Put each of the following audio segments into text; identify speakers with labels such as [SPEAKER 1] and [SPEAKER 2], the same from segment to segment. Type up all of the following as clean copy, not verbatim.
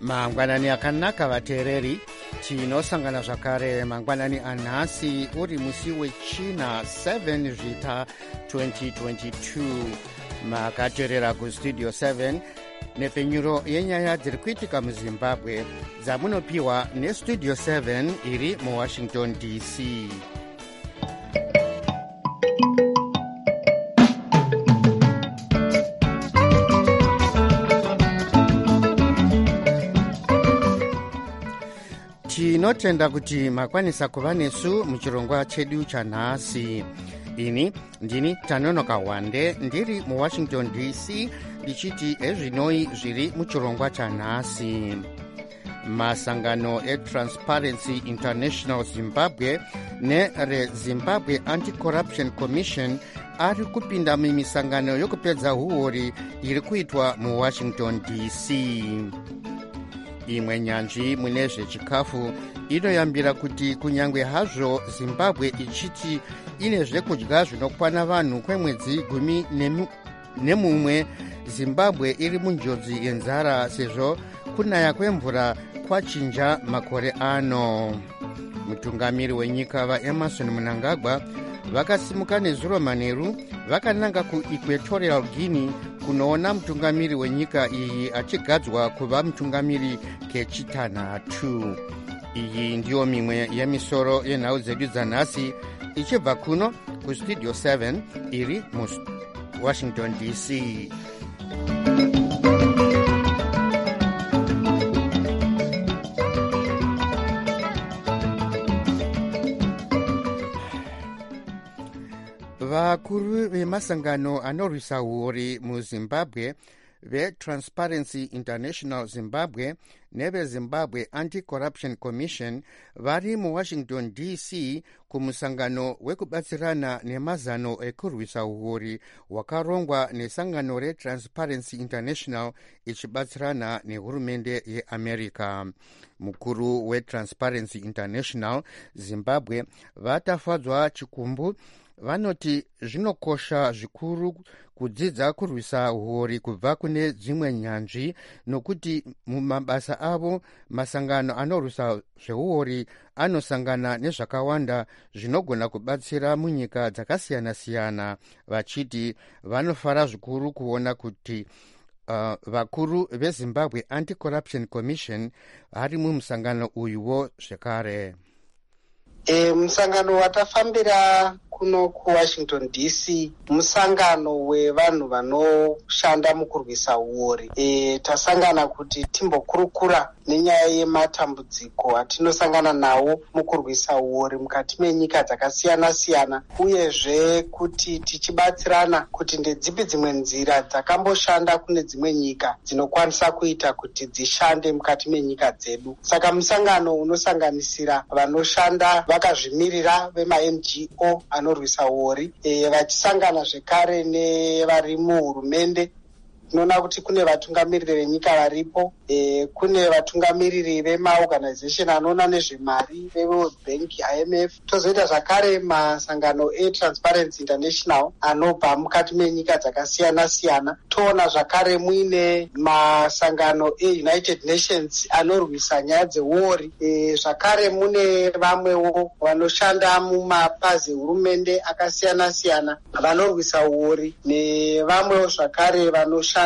[SPEAKER 1] mangwanani akanaka vateereri, tinosangana zvakare mangwanani anhasi uri musi wechina 7 zvita 2022. makateerera kustudio 7 nepfenyuro yenyaya dziri kuitika muzimbabwe dzamunopiwa nestudio 7 iri muwashington dc. tinotenda kuti makwanisa kuva nesu muchirongwa chedu chanhasi. ini ndini Tanonoka Wande ndiri muwashington dc ndichiti ezvinoi zviri muchirongwa chanhasi. masangano eTransparency International Zimbabwe nereZimbabwe Anti-Corruption Commission ari kupinda mumisangano yokupedza huori iri kuitwa muwashington dc. imwe nyanzvi mune zvechikafu inoyambira kuti kunyangwe hazvo zimbabwe ichiti ine zvekudya zvinokwana vanhu kwemwedzi 11, zimbabwe iri munjodzi yenzara sezvo kunaya kwemvura kwachinja makore ano. mutungamiri wenyika vaEmerson Mnangagwa vakasimuka nezuro manheru vakananga kuEquatorial Guinea kunoona mutungamiri wenyika iyi achigadzwa kuva mutungamiri kechitanhatu. iyi ndiyo mimwe yemisoro yenhau dzedu dzanhasi ichibva kuno kustudio 7 iri muwashington dc. vakuru vemasangano anorwisa huori muzimbabwe veTransparency International Zimbabwe neveZimbabwe Anti-Corruption Commission vari muwashington dc kumusangano wekubatsirana nemazano ekurwisa huori hwakarongwa nesangano reTransparency International ichibatsirana nehurumende yeAmerica. mukuru weTransparency International Zimbabwe vatafadzwa chikumbu vanoti zvinokosha zvikuru kudzidza kurwisa huori kubva kune dzimwe nyanzvi, nokuti mumabasa avo masangano anorwisa zvehuori anosangana nezvakawanda zvinogona kubatsira munyika dzakasiyana-siyana. vachiti vanofara zvikuru kuona kuti vakuru veZimbabwe Anti-Corruption Commission vari mumusangano uyuwo zvekare.
[SPEAKER 2] Musangano watafambira kuno kuwashington dc musangano wevanhu vanoshanda mukurwisa huori. tasangana kuti timbokurukura nenyaya yematambudziko atinosangana nawo mukurwisa huori mukati menyika dzakasiyana-siyana, uyezve kuti tichibatsirana kuti ndedzipi dzimwe nzira dzakamboshanda kune dzimwe nyika dzinokwanisa kuita kuti dzishande mukati menyika dzedu. saka musangano unosanganisira vanoshanda vakazvimirira vemaNGO anorwisa huori, vachisangana zvekare nevari muhurumende. tinoona kuti kune vatungamiriri venyika varipo, kune vatungamiriri vemaorganization anoona nezvemari veWorld Bank, IMF. tozoita zvakare masangano eTransparency International anobva mukati menyika dzakasiyana-siyana. toona zvakare muine masangano eUnited Nations anorwisa nyaya dzehuori. zvakare mune vamwewo vanoshanda mumapazi ehurumende akasiyana-siyana vanorwisa huori, nevamwewo zvakare vanoshanda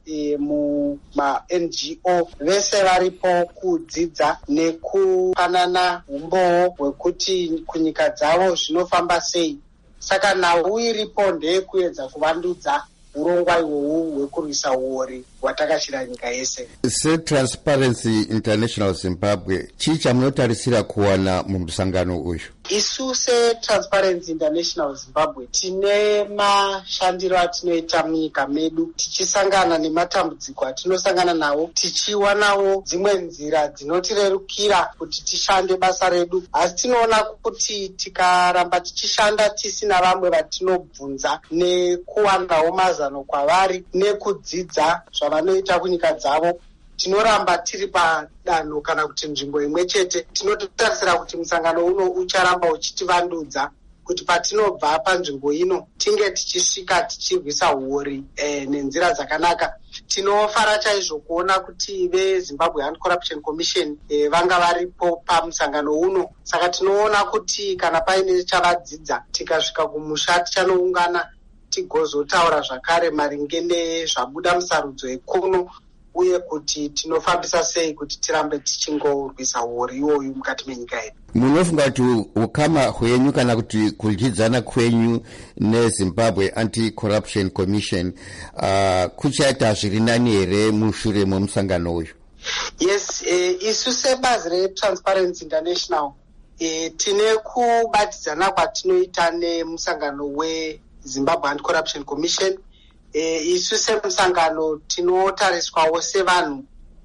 [SPEAKER 2] muma-NGO. vese varipo kudzidza nekupanana umboo hwekuti kunyika dzavo zvinofamba sei. saka nhau iripo ndeyekuedza kuvandudza urongwa ihwohwu hwekurwisa huori hwatakashira nyika yese.
[SPEAKER 1] seTransparency International Zimbabwe chii chamunotarisira kuwana mumusangano uyu?
[SPEAKER 2] isu seTransparency International Zimbabwe tine mashandiro atinoita munyika medu, tichisangana nematambudziko atinosangana nawo, tichiwanawo dzimwe nzira dzinotirerukira kuti tishande basa redu. asi tinoona kuti tikaramba tichishanda tisina vamwe vatinobvunza nekuwanawo mazano kwavari nekudzidza zvavanoita kunyika dzavo, tinoramba tiri padanho kana kuti nzvimbo imwe chete. tinotarisira kuti musangano uno ucharamba uchitivandudza kuti patinobva panzvimbo ino tinge tichisvika tichirwisa huori nenzira dzakanaka. Tinofara chaizvo kuona kuti veZimbabwe Anti-Corruption Commission vanga varipo pamusangano uno. Saka tinoona kuti kana paine chavadzidza tikasvika kumusha tichanoungana tigozotaura zvakare maringe nezvabuda musarudzo yekuno uye kuti tinofambisa sei kuti tirambe tichingorwisa huori iwoyu mukati menyika yedu.
[SPEAKER 1] Munofunga kuti ukama hwenyu kana kuti kudyidzana kwenyu neZimbabwe Anti-Corruption Commission kuchaita zviri nani here mushure memusangano uyu?
[SPEAKER 2] Yes, isu sebazi reTransparency International tine kubatidzana kwatinoita nemusangano weZimbabwe Anti-Corruption Commission. Isu semusangano tinotariswawo sevanhu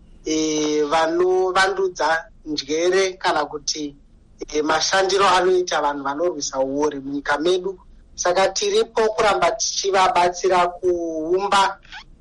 [SPEAKER 2] vanovandudza njere kana kuti mashandiro anoita vanhu vanorwisa huori munyika medu. Saka tiripo kuramba tichivabatsira kuumba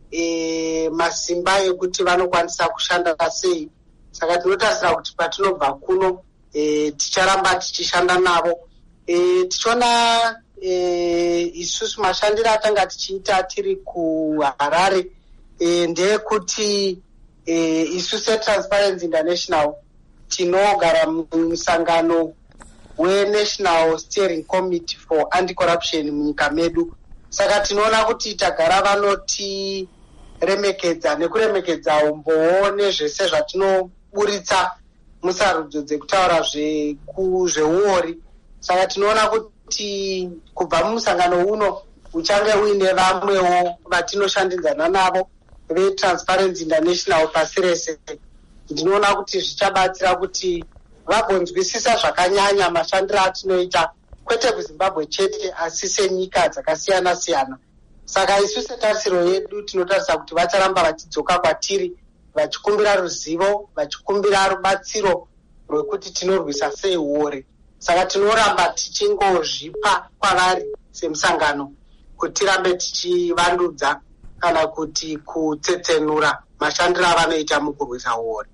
[SPEAKER 2] masimba ekuti vanokwanisa kushanda sei. Saka tinotarisira kuti patinobva kuno ticharamba tichishanda navo. Tichiona isusu mashandiro atanga tichiita tiri kuHarare ndeyekuti isu seTransparency International tinogara mumusangano weNational Steering Committee for Anti-Corruption munyika medu. Saka tinoona kuti tagara vanotiremekedza nekuremekedza umbowo nezvese zvatinoburitsa musarudzo dzekutaura zvehuori. Saka tinoona kuti kubva mumusangano uno uchange uine vamwewo vatinoshandidzana navo veTransparency International pasi rese. Ndinoona kuti zvichabatsira kuti vagonzwisisa zvakanyanya mashandiro atinoita kwete kuZimbabwe chete asi senyika dzakasiyana siyana. Saka isu setarisiro yedu tinotarisa kuti vacharamba vachidzoka kwatiri vachikumbira ruzivo, vachikumbira rubatsiro rwekuti tinorwisa sei huori. Saka tinoramba tichingozvipa kwavari semusangano kuti tirambe tichivandudza kana kuti kutsetsenura mashandiro avanoita mukurwisa huori.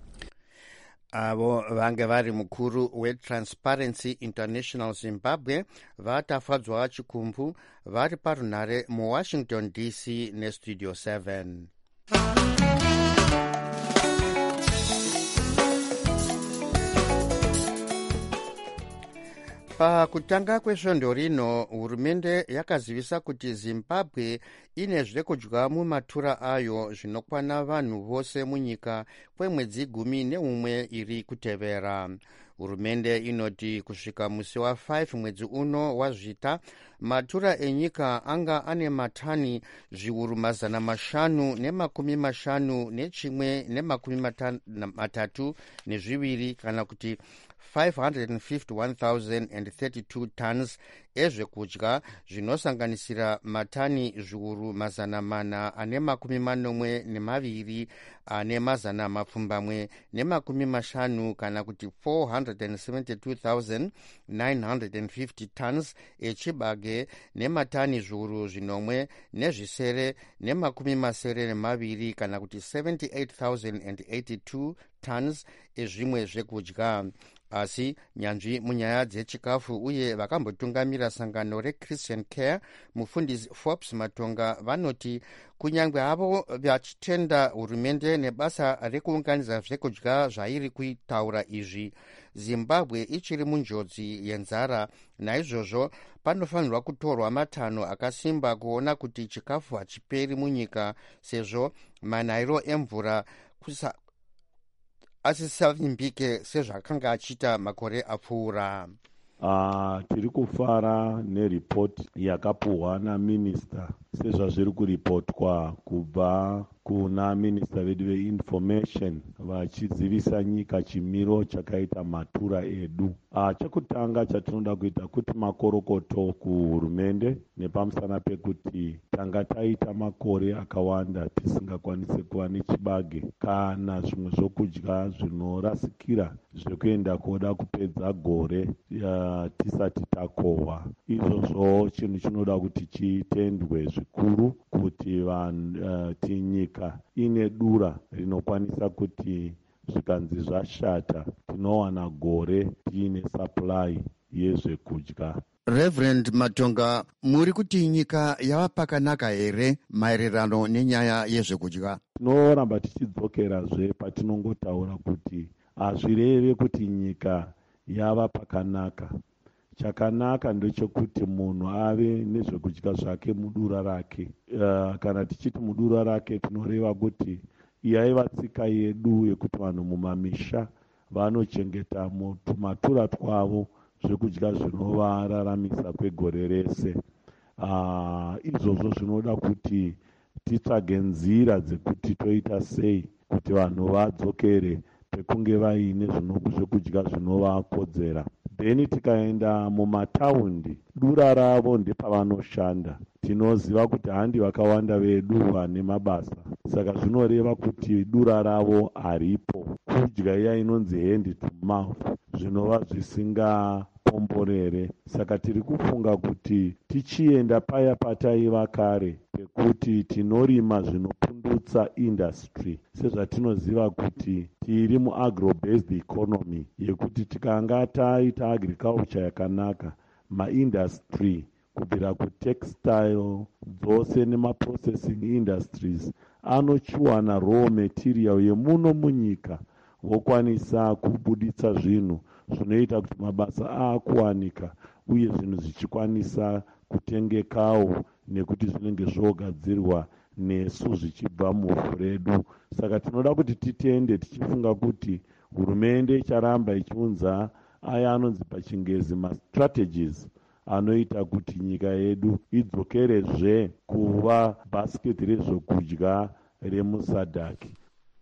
[SPEAKER 1] Avo vange vari mukuru weTransparency International Zimbabwe vatafadzwa chikumbu vari parunhare muWashington DC neStudio 7. Pakutanga kwesvondo rino, hurumende yakazivisa kuti Zimbabwe ine zvekudya mumatura ayo zvinokwana vanhu vose munyika kwemwedzi 11 iri kutevera. Hurumende inoti kusvika musi wa5 mwedzi uno wazvita, matura enyika anga ane matani zviuru 551,132 kana kuti 551,032 tons ezvekudya zvinosanganisira matani zviuru 442 ane mazana mapfumbamwe ne50 kana kuti 472,950 tons echibage nematani zviuru 5 nezvisere ne20 kana kuti 78,082 tons ezvimwe zvekudya. Asi nyanzvi munyaya dzechikafu uye vakambotungamira sangano reChristian Care, mufundisi Forbes Matonga, vanoti kunyange havo vachitenda hurumende nebasa rekuunganidza zvekudya zvairi kuitaura izvi, Zimbabwe ichiri munjodzi yenzara. Naizvozvo panofanirwa kutorwa matanho akasimba kuona kuti chikafu hachiperi munyika, sezvo manhayiro emvura asisavimbike sezvakanga achiita makore apfuura.
[SPEAKER 3] Tiri kufara neripoti yakapuhwa naminista sezvazviri kuripotwa kubva kuna minista vedu veinformation vachizivisa nyika chimiro chakaita matura edu. Chekutanga chatinoda kuita kuti makorokoto kuhurumende nepamusana pekuti tanga taita makore akawanda tisingakwanise kuva nechibage kana zvimwe zvokudya zvinorasikira zvekuenda kuoda kupedza gore tisati takohwa. Izvozvo chinhu chinoda kuti chitendwe zvikuru kuti nyika ine dura rinokwanisa kuti zvikanzi zvashata tinowana gore tiine supply yezvekudya.
[SPEAKER 1] Reverend Matonga, muri kuti nyika yava pakanaka here maererano nenyaya yezvekudya?
[SPEAKER 3] Tinoramba tichidzokerazve patinongotaura kuti hazvireve kuti nyika yava pakanaka. Chakanaka ndechekuti munhu ave nezvekudya zvake mudura rake. Kana tichiti mudura rake tinoreva kuti yaiva tsika yedu yekuti vanhu mumamisha vanochengeta tumatura twavo zvekudya zvinovararamisa kwegore rese. Izvozvo zvinoda kuti titsvage nzira dzekuti toita sei kuti vanhu vadzokere pekunge vaine zvekudya zvinovakodzera. Then tikaenda mumataundi, dura ravo ndepavanoshanda. Tinoziva kuti handi vakawanda vedu vane mabasa, saka zvinoreva kuti dura ravo haripo. Kudya iya inonzi hand to mouth zvinova zvisingapomborere. Saka tiri kufunga kuti tichienda paya pataiva kare pekuti tinorima zvinopundutsa industry, sezvatinoziva kuti tiri muagro-based economy yekuti tikanga taita agriculture yakanaka, maindustry kubvira kutextile dzose nemaprocessing industries anochiwana raw material yemuno munyika, vokwanisa kubuditsa zvinhu zvinoita kuti mabasa akuwanika uye zvinhu zvichikwanisa kutengekawo nekuti zvinenge zvogadzirwa nesu zvichibva muvhu redu. Saka tinoda kuti titende tichifunga kuti hurumende icharamba ichiunza aya anonzi pachingezi mastrategies anoita kuti nyika yedu idzokerezve kuva bhasiketi rezvokudya remusadhaki.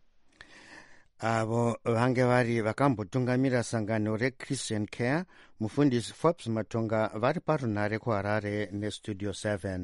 [SPEAKER 1] Avo vange vari vakambotungamira sangano reChristian Care, mufundisi Forbes Matonga, vari parunhare kuHarare neStudio 7.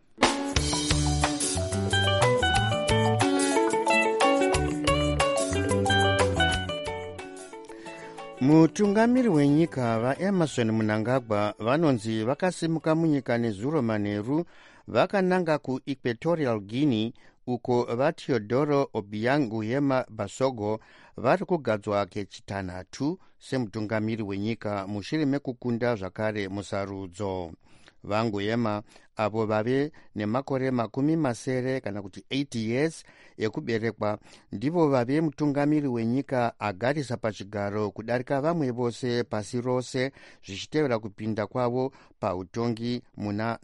[SPEAKER 1] Mutungamiri wenyika vaEmerson Mnangagwa vanonzi vakasimuka munyika nezuro manheru vakananga kuEquatorial Guinea, uko vaTeodoro Obiang Nguema Basogo vari kugadzwa kechitanhatu semutungamiri wenyika mushure mekukunda zvakare musarudzo. VaNguema avo vave nemakore 80 kana kuti 80 years ekuberekwa ndivo vave mutungamiri wenyika agarisa pachigaro kudarika vamwe vose pasi rose zvichitevera kupinda kwavo pautongi muna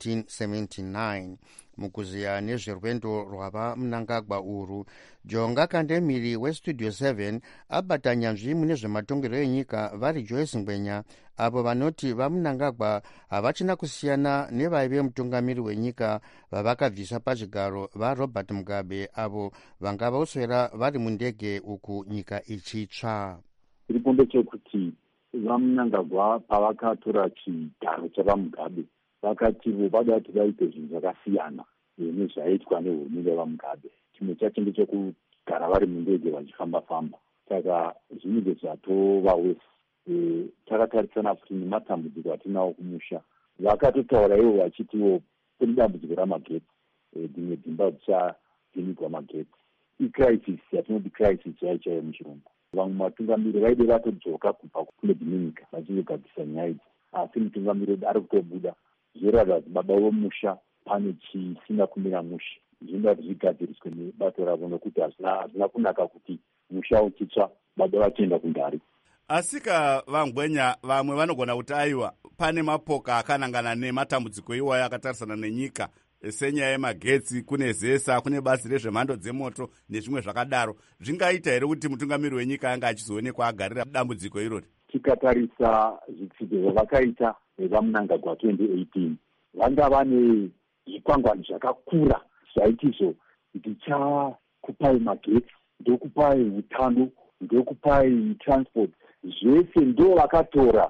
[SPEAKER 1] 1979. Mukuziya nezverwendo rwava Mnangagwa urwu, Jonga Kandemiri weStudio 7 abata nyanzvi mune zvematongerwo enyika vari Joyce Ngwenya, avo vanoti vaMnangagwa havachina kusiyana nevaive mutungamiri wenyika vavakabvisa pachigaro vaRobert Mugabe, avo vanga voswera vari mundege uku nyika ichitsva.
[SPEAKER 4] Iripo ndechekuti vaMnangagwa pavakatora chigaro chavaMugabe vakativo vada kuti vaite zvinhu zvakasiyana nezvaitwa nehurumende yavaMugabe. Chimwe chacho ndechekugara vari mundege vachifamba-famba. Saka zvinenge zvatova wese. Takatarisana kuti nematambudziko atinawo kumusha, vakatotaura ivo vachitiwo kune dambudziko ramagetsi, dzimwe dzimba dzichavhinikwa magetsi. Icrisis yatinoti crisis chaiyo muchirungu. Vamwe matungamiri vaide vatodzoka kubva kune dzimwe nyika vachizogadzisa nyaya idzi, asi mutungamiri ari kutobuda zvoratidza kuti baba vomusha pane chisina kumira musha. Zvinoda kuti zvigadziriswe nebato ravo nokuti hazvina kunaka kuti musha uchitsva baba vachienda kundari.
[SPEAKER 5] Asika vaNgwenya vamwe vanogona kuti aiwa pane mapoka akanangana nematambudziko iwayo akatarisana nenyika senyaya yemagetsi, kune zesa, kune basi rezvemhando dzemoto nezvimwe zvakadaro. Zvingaita here kuti mutungamiri wenyika anga achizoonekwa agarira dambudziko irori?
[SPEAKER 4] Tikatarisa zvitsidzo zvavakaita vaMnangagwa 2018 vanga vane zvikwangwani zvakakura zvaitizvo ndichakupai magetsi, ndokupai utano, ndokupai transport, zvese ndo vakatora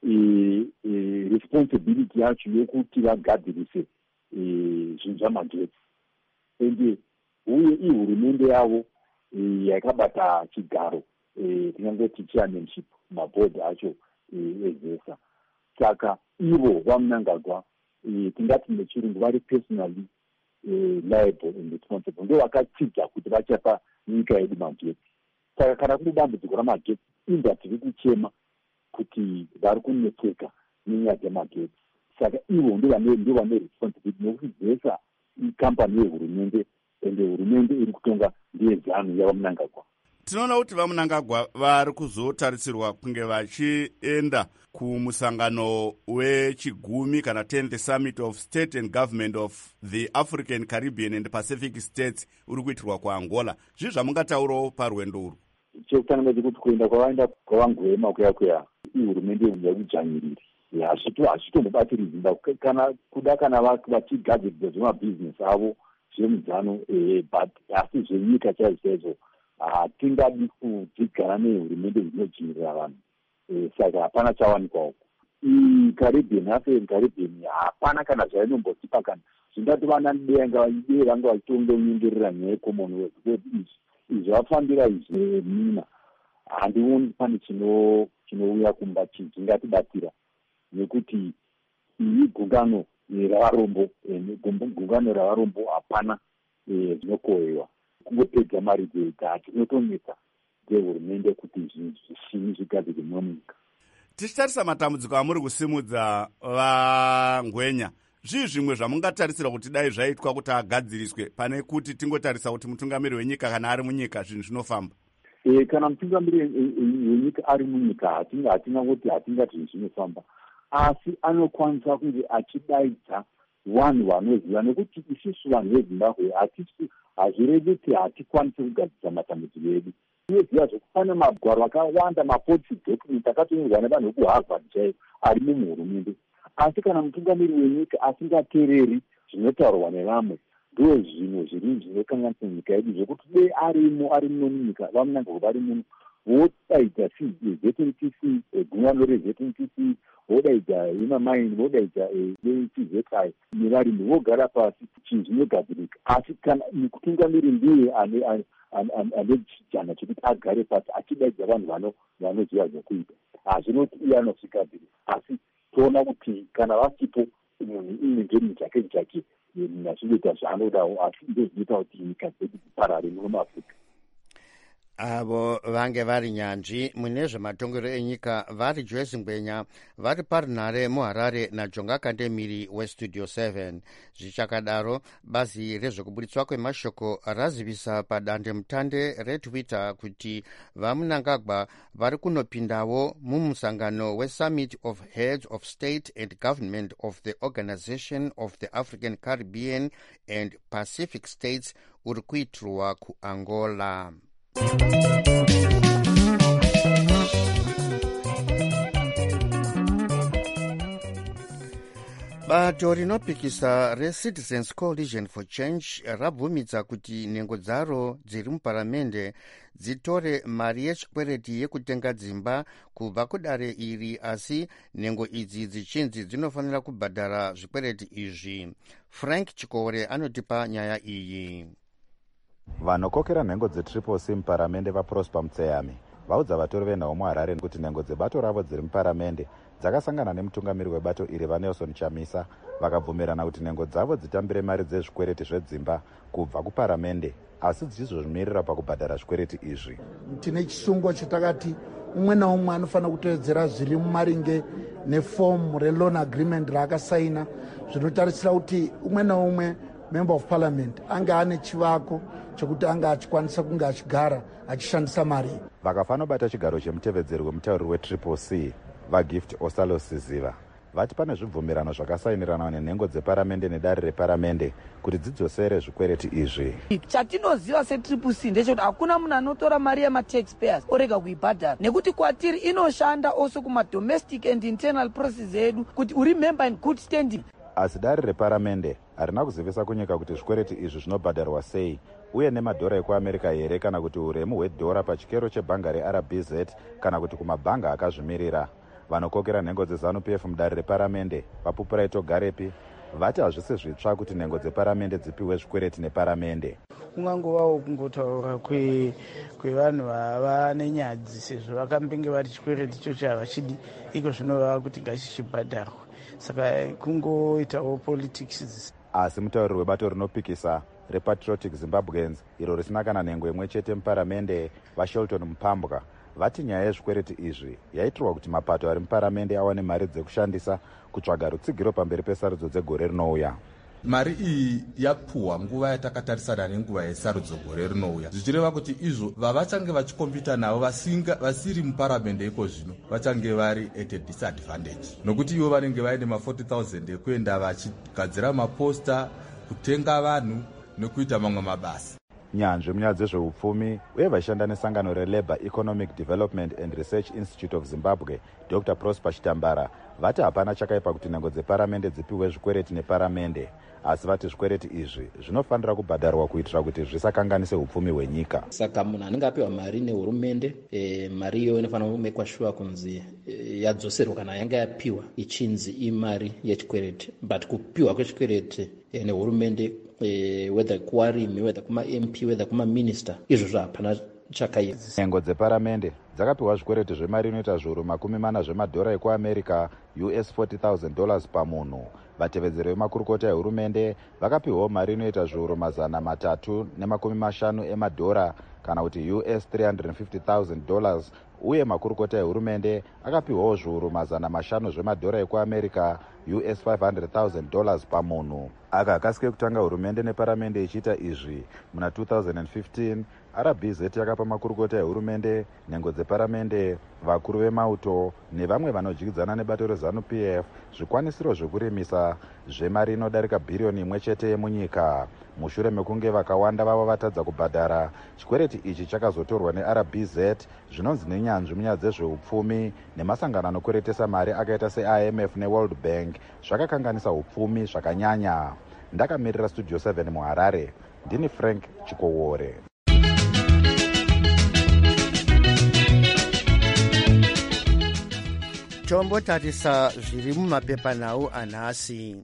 [SPEAKER 4] responsibility yacho yokuti vagadzirise zvinhu zvamagetsi. Ende uye ihurumende yavo yakabata chigaro tingangoti chairmanship mabhodhi acho ezesa. Saka ivo vaMnangagwa tingati nechirungu vari personally liable and responsible, ndo vakatsidza kuti vachapa nyika yedu magetsi. Saka kana kune dambudziko ramagetsi, industry iri kuchema kuti vari kunetseka nenyaya dzemagetsi. saka ivo ndo vane responsibility nekuti dzesa ikambani yehurumende ende hurumende iri kutonga ndeyezanu yavamunangagwa.
[SPEAKER 5] Tinoona kuti vamunangagwa vari kuzotarisirwa kunge vachienda kumusangano wechigumi kana 10th Summit of State and Government of the African, Caribbean and Pacific States uri kuitirwa kuAngola. Zvii zvamungataurawo parwendo urwu?
[SPEAKER 4] Chekutanga ndechekuti kuenda kwavaenda kwavangwema kuya ihurumende yekudzvanyiriri hazvitombobatiri Zimbabwe kana kuda kana vachigadzirisa zvemabhizinesi avo zvemudzano, but asi zvenyika chaizvo hatingadi kudzigara nehurumende dzinodzvinyirira vanhu, saka hapana chawanikwa uko. Caribbean, African Caribbean hapana kana zvainombotipa kana zvingatovana nedanga idee vanga vachitongonyengera nyaya yeCommonwealth kuti izvi vafambira izvi mina handioni pane chinouya kumba chingatibatira, nekuti iyi gungano ravarombo hapana zvinokohwewa kungopedza mari dzega tinotonetsa dzehurumende kuti zvinhu zvigadzirwe mumwe munyika.
[SPEAKER 5] Tichitarisa matambudziko amuri kusimudza vaNgwenya, zvii zvimwe zvamungatarisira kuti dai zvaitwa kuti agadziriswe pane kuti tingotarisa kuti mutungamiri wenyika kana ari munyika zvinhu zvinofamba?
[SPEAKER 4] Kana mutungamiri wenyika ari munyika hatina kuti hatingati zvinhu zvinofamba, asi anokwanisa kunge achidaidza vanhu vanoziva, nekuti isusu vanhu veZimbabwe hazvirevi kuti hatikwanisi kugadzirisa matambudziko edu. Tinoziva zvekufana magwaro akawanda, mapolicy document akatonyorwa nevanhu vekuHarvard chaivo ari muhurumende, asi kana mutungamiri wenyika asingateereri zvinotaurwa nevamwe, ndo zvinhu zviri zvinokanganisa nyika yedu, zvekuti dei ari muno munyika vamunangagwa vari muno vodaidza ZNTC, gungano reZNTC, vodaidza imamaini, vodaidza CZI nevarimi vogara pasi chinhu zvinogadzirika. Asi kana mutungamiri ndiye ane chijana chekuti agare pasi achidaidza vanhu vanoziva zvekuita, hazvinoti iye anosvikadziri, asi toona kuti kana vasipo munhu inenge muchake nazvinoita zvaanodawo, asi ndozvinoita kuti nyika dzedu dziparare muno muAfrica.
[SPEAKER 1] Avo vange vari nyanzvi mune zvematongero enyika vari Joyce Ngwenya vari parunhare muHarare naJonga Kandemiri weStudio 7. Zvichakadaro, bazi rezvekuburitswa kwemashoko razivisa padandemutande reTwitter kuti vamunangagwa vari kunopindawo mumusangano weSummit of Heads of State and Government of the Organization of the African, Caribbean and Pacific States uri kuitirwa kuAngola. Bato rinopikisa reCitizens Coalition for Change rabvumidza kuti nhengo dzaro dziri muparamende dzitore mari yechikwereti yekutenga dzimba kubva kudare iri, asi nhengo idzi dzichinzi dzinofanira kubhadhara zvikwereti izvi. Frank Chikore anotipa nyaya iyi.
[SPEAKER 6] Vanokokera nhengo dzeTriple C muparamende vaProsper Mutseyami vaudza vatori venhau muHarare kuti nhengo dzebato ravo dziri muparamende dzakasangana nemutungamiri webato iri vaNelson Chamisa vakabvumirana kuti nhengo dzavo dzitambire mari dzezvikwereti zvedzimba kubva kuparamende, asi dzichizozvimirira pakubhadhara zvikwereti izvi.
[SPEAKER 7] Tine chisungo chatakati umwe naumwe anofanira kutevedzera zviri mumaringe nefomu reloan agreement raakasaina, zvinotarisira kuti umwe naumwe member of parliament anga ane chivako chokuti anga achikwanisa kunge achigara achishandisa mari.
[SPEAKER 6] Vakafanobata chigaro chemutevedzeri wemutauriri weTriple C vaGift Osalo Siziva vati pane zvibvumirano zvakasainirana nenhengo dzeparamende nedare reparamende kuti dzidzosere zvikwereti izvi.
[SPEAKER 8] Chatinoziva seTriple C ndechekuti hakuna munhu anotora mari yemataxpayers orega kuibhadhara, nekuti kwatiri inoshanda also kumadomestic and internal process edu kuti uri member in good standing.
[SPEAKER 6] Asi dare reparamende harina kuzivisa kunyika kuti zvikwereti izvi zvinobhadharwa sei uye nemadhora ekuAmerica here kana kuti uremu hwedhora pachikero chebhanga reRBZ kana kuti kumabhanga akazvimirira. Vanokokera nhengo dzeZANU-PF mudare reparamende vaPupuraito Garepi vati hazvisi zvitsva kuti nhengo dzeparamende dzipiwe zvikwereti neparamende.
[SPEAKER 9] Kungangovawo kungotaura kwevanhu vava nenyadzi, sezvo vakambenge vari chikwereti ichocho havachidi, iko zvinovava kuti ngachichibhadharwa, saka kungoitawo politics.
[SPEAKER 6] Asi mutauriri webato rinopikisa rePatriotic Zimbabweans iro risina kana nhengo imwe chete muparamende vaShelton Mpambwa vati nyaya yezvikwereti izvi yaitirwa kuti mapato ari muparamende awane mari dzekushandisa kutsvaga rutsigiro pamberi pesarudzo dzegore rinouya.
[SPEAKER 10] Mari iyi yapuhwa nguva yatakatarisana nenguva yesarudzo gore rinouya, zvichireva kuti izvo vavachange vachikombita navo vasiri muparamende iko zvino vachange vari at a disadvantage, nokuti ivo vanenge vaine ma40,000 ekuenda vachigadzira maposta, kutenga vanhu nekuita mamwe mabasa.
[SPEAKER 6] Nyanzvi munyaya dzezveupfumi uye vaishanda nesangano reLabour Economic Development and Research Institute of Zimbabwe, Dr. Prosper Chitambara, vati hapana chakaipa kuti nhengo dzeparamende dzipiwe zvikwereti neparamende, asi vati zvikwereti izvi zvinofanira kubhadharwa kuitira kuti zvisakanganise upfumi hwenyika.
[SPEAKER 11] Saka munhu anenge apiwa mari nehurumende, mari iyo inofanira kumekwa shuwa kunzi yadzoserwa kana yanga yapiwa ichinzi imari yechikwereti, but kupiwa kwechikwereti nehurumende, whether kuwarimi, whether kuma MP, whether kuma minister, izvo hapana chakaipa.
[SPEAKER 6] Nhengo dzeparamende dzakapiwa zvikwereti zvemari inoita zviuru 40 zvemadhora ekuamerica, US $40,000 pamunhu. Vatevedzeri vemakurukota ehurumende vakapiwawo mari inoita zviuru 350 emadhora kana kuti US $350,000, uye makurukota ehurumende akapiwawo zviuru 500 zvemadhora ekuamerica, US $500,000 pamunhu. Akakasike kutanga hurumende neparamende ichiita izvi muna 2015, RBZ yakapa makurukota ehurumende, nhengo dzeparamende, vakuru vemauto nevamwe vanodyidzana nebato reZANU-PF zvikwanisiro zvekurimisa zvemari inodarika bhiriyoni 1 chete yemunyika. Mushure mekunge vakawanda vavo vatadza kubhadhara, chikwereti ichi chakazotorwa neRBZ zvinonzi nenyanzvi munyaya dzezveupfumi nemasangano anokweretesa mari akaita seIMF neWorld Bank zvakakanganisa upfumi zvakanyanya. Ndakamirira Studio 7 muHarare, ndini Frank Chikowore.
[SPEAKER 1] Tombotarisa zviri mumapepanhau anhasi.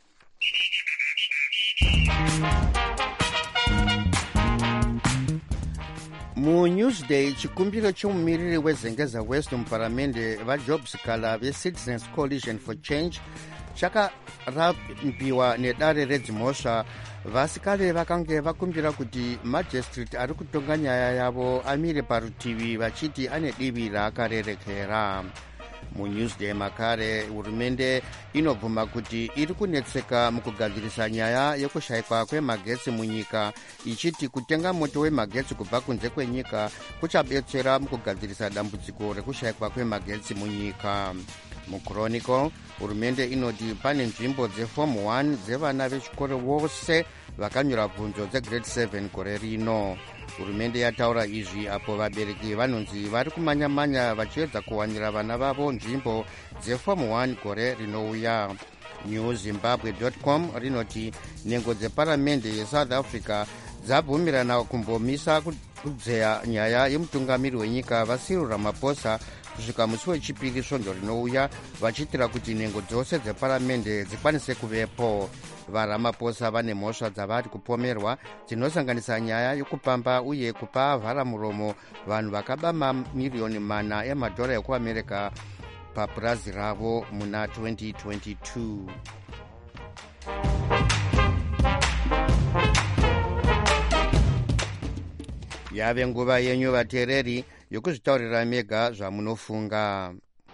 [SPEAKER 1] MuNewsday, chikumbiro chomumiriri weZengeza West muparamende vaJobs Kala veCitizens Coalition for Change chakarapiwa nedare redzimhosva. Vasikale vakange vakumbira kuti majistrate ari kutonga nyaya yavo amire parutivi vachiti ane divi raakarerekera. MuNewsday makare, hurumende inobvuma kuti iri kunetseka mukugadzirisa nyaya yekushayikwa kwemagetsi munyika, ichiti kutenga moto wemagetsi kubva kunze kwenyika kuchabetsera mukugadzirisa dambudziko rekushayikwa kwemagetsi munyika. MuChronicle, hurumende inoti pane nzvimbo dzeForm 1 dzevana vechikoro vose vakanyora bvunzo dzegrade 7 gore rino. Hurumende yataura izvi apo vabereki vanonzi vari kumanya-manya vachiedza kuwanira vana vavo nzvimbo dzeForm 1 gore rinouya. NewZimbabwe.com rinoti nhengo dzeparamende yeSouth Africa dzabvumirana kumbomisa kudzeya nyaya yemutungamiri wenyika Vasiri Ramaphosa kusvika musi wechipiri svondo rinouya, vachiitira kuti nhengo dzose dzeparamende dzikwanise kuvepo. VaRamaphosa vane mhosva dzavari kupomerwa dzinosanganisa nyaya yokupamba uye kupa vharamuromo vanhu vakaba mamiliyoni 4 emadhora ekuamerica papurazi ravo muna 2022. Yave nguva yenyu vateereri yokuzvitaurira mega zvamunofunga.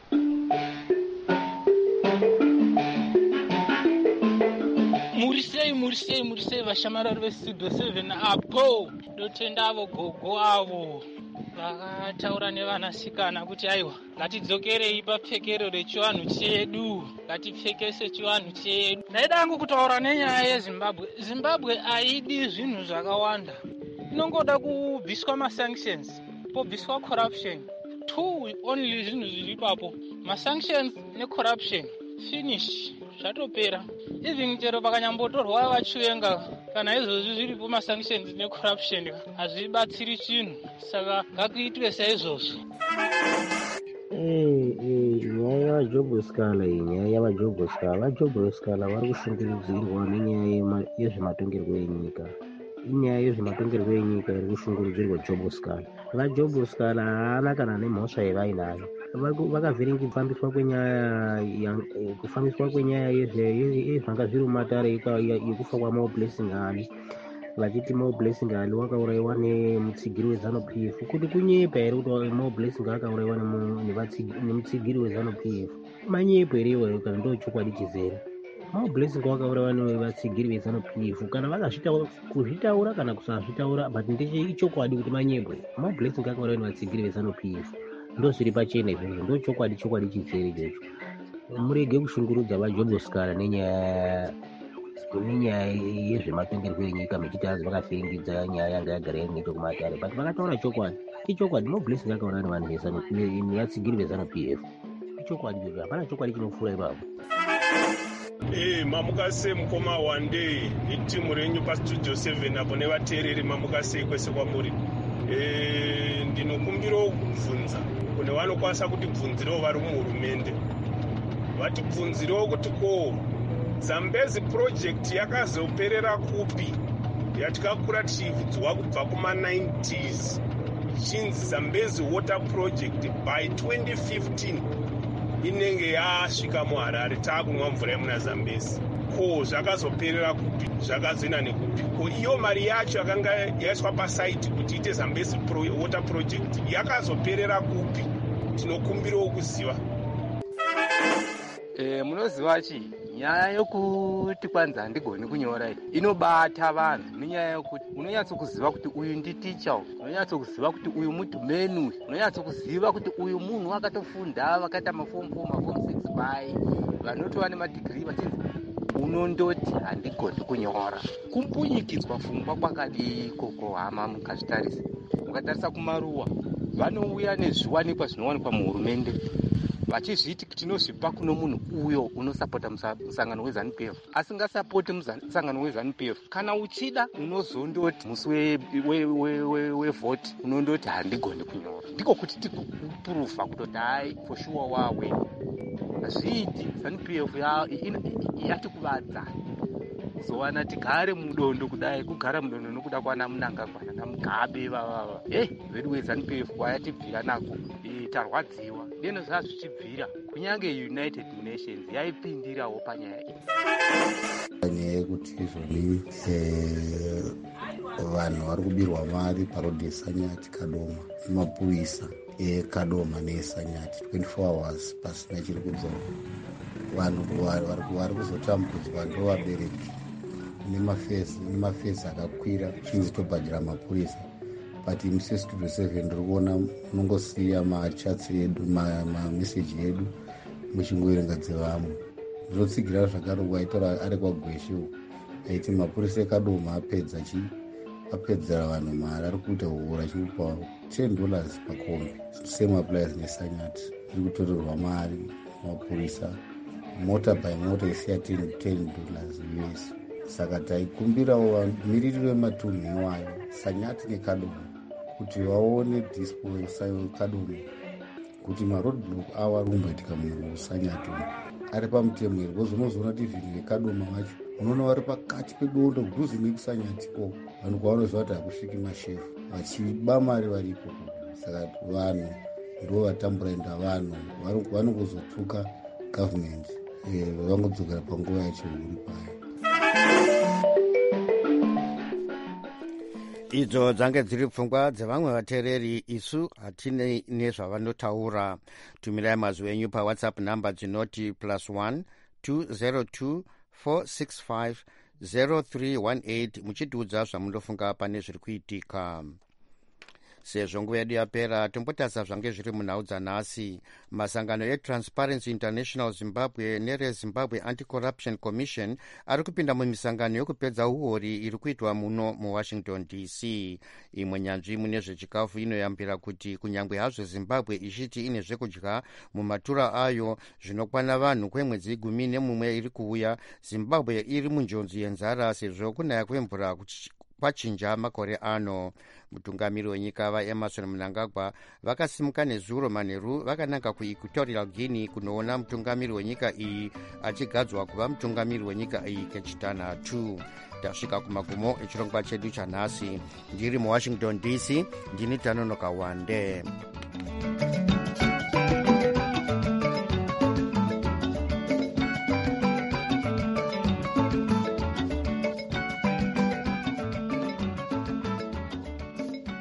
[SPEAKER 12] murisei vashamarari vestudio 7 apo ndotenda avo gogo avo vakataura nevanasikana kuti aiwa ngatidzokerei papfekero rechivanhu chedu, ngatipfekese chivanhu chedu. ndaida hangu kutaura nenyaya yeZimbabwe haidi zvinhu zvakawanda, inongoda kubviswa masanctions, pobviswa corruption, 2 only zvinhu zviri ipapo, masanctions necorruption, finish, zvatopera. Even chero pakanyambotorwa vachivenga kana izvozvi zviripo masanctions necorruption hazvibatsiri chinhu, saka ngakuitwe saizvozvo.
[SPEAKER 13] Nyaya yavaJobskala iyi, nyaya yavaJobskala, vaJobskala vari kushungurudzirwa nenyaya yezvematongerwo enyika. Inyaya yezvematongerwo enyika iri kushungurudzirwa Jobskala. VaJobskala haana kana nemhosva yevainayo, vakavhiringi kufambiswa kwenyaya yezvanga zviri mumatare yekufa kwaMo Blessing Hani. vachiti Mo Blessing ali wakaurayiwa nemutsigiri weZANU-PF kuti kunyepa here kuti Mo Blessing akaurayiwa nemutsigiri weZANU-PF manyepo here iwayo kana ndo chokwadi chizere. Mo Blessing wakaurayiwa nevatsigiri veZANU-PF kana vakazvitaura kana kusazvitaura but ndeche chokwadi kuti manyepo. Mo Blessing akaurayiwa nevatsigiri veZANU-PF ndo zviri pachena izvozvo, ndo chokwadi chizere ichocho. Murege kushungurudza vaJob Oscar nenyaya yezvematongerwo enyika mechiti azi vakafengedza nyaya yanga yagara yangoita kumatare but vakataura chokwadi. Ichokwadi Mo Blessing akaurayiwa nevanhu nevatsigiri veZANU-PF. Ichokwadi izvozvo, hapana chokwadi chinofura ipapo.
[SPEAKER 14] Mamukase mukoma wande itimu renyu pastudio 7 apo nevateereri mamukase kwese kwamuri. Ndinokumbirawo kubvunza kune vanokwanisa kutibvunzirawo vari muhurumende, vatibvunzirewo kuti ko Zambezi project yakazoperera kupi yatakakura tichibvunzwa kubva kuma90s ichinzi Zambezi water project by 2015 inenge yasvika muHarare taakunwa mvura yemuna Zambezi. Ko zvakazoperera kupi, zvakazoenda nekupi? Ko iyo mari yacho yakanga yaiswa pasaiti kuti ite Zambezi water project yakazoperera kupi? Tinokumbirawo kuziva.
[SPEAKER 15] Munoziva chii? Nyaya yokuti kwanza handigoni kunyora inobata vanhu nenyaya yokuti unonyatsokuziva kuti uyu nditicha, unonyatsokuziva kuti uyu mudhumeni, unonyatsokuziva kuti uyu munhu akatofunda vakaita mafomu 6 bai vanotova nemadhigirii vachinzi unondoti handigoni kunyora. Kumpunyikidzwa pfungwa kwakadii koko hama mukazvitarisa. Mukatarisa kumaruwa vanouya nezviwanikwa zvinowanikwa muhurumende vachizviti tinozvipa kuno munhu uyo unosapota musangano weZANU-PF asingasapoti musangano weZANU-PF. Kana uchida unozondoti musi wevhoti unondoti handigoni kunyora. Ndiko kuti tikupurufa kutoti hai for sure wawe hazviiti. ZANU-PF yatikuvadza kuzowana tigare mudondo kudai, kugara mudondo nokuda kwana Mnangagwa naMugabe vavava. Vedu weZANU-PF kwayatibvira nako tarwadziwa ndeno zvazvichibvira kunyange United Nations yaipindirawo panyaya iyi.
[SPEAKER 16] Nyaya yekuti izvoni vanhu vari kubirwa mari parodhi yeSanyati Kadoma nemapurisa eKadoma neeSanyati 24 hours pasina chiri kudzora. Vanhu vari kuzotambudzwa ndo vabereki nemafesi akakwira chinzi tobhadhira mapurisa. But muStudio 7 ndiri kuona munongosiya machatsi edu mameseji edu muchingoerenga dzevamwe. Ndinotsigira zvakare waitaura ari kwaGweshe aiti mapurisa eKadoma apedzera vanhu mari ari kuita uhura chikupa $10 pakombi. Same applies neSanyati iri kutorerwa mari mapurisa mota by mota isiya $10 US. Saka taikumbirawo miririro yematunhu iwayo Sanyati neKadoma kuti vaone dispo yeKadoma kuti maroadblock avo ari kumboitika muSanyati ari pamutemo here. Because unozoona kuti vhinhu veKadoma vacho unoona vari pakati pedondo kudhuze nekuSanyati ko vanhu kwavanoziva kuti hakusviki mashefu vachiba mari varipo. Saka vanhu ndo vatamburaenda vanhu vanongozotuka gavhmendi vangodzokera panguva yacho uri payo.
[SPEAKER 1] Idzo dzange dziri pfungwa dzevamwe vateereri. Isu hatine nezvavanotaura. Tumirai mazwi enyu paWhatsApp namba dzinoti +1 202 465 0318 muchitiudza zvamunofunga pane zviri kuitika. Sezvo nguva yedu yapera, tombotarisa zvange zviri munhau dzanhasi. Masangano eTransparency International Zimbabwe nereZimbabwe Anti-Corruption Commission ari kupinda mumisangano yokupedza uori iri kuitwa muno muWashington DC. Imwe nyanzvi mune zvechikafu inoyambira kuti kunyange hazvo Zimbabwe ichiti ine zvekudya mumatura ayo zvinokwana vanhu kwemwedzi 11 iri kuuya, Zimbabwe iri munjodzi yenzara sezvo kunaya kwemvura kwachinja makore ano. Mutungamiri wenyika vaEmerson Mnangagwa vakasimuka nezuro manheru vakananga kuEquatorial Guinea kunoona mutungamiri wenyika iyi achigadzwa kuva mutungamiri wenyika iyi kechitanhatu. Tasvika kumagumo echirongwa chedu chanhasi. Ndiri muWashington DC, ndini Tanonoka Wande.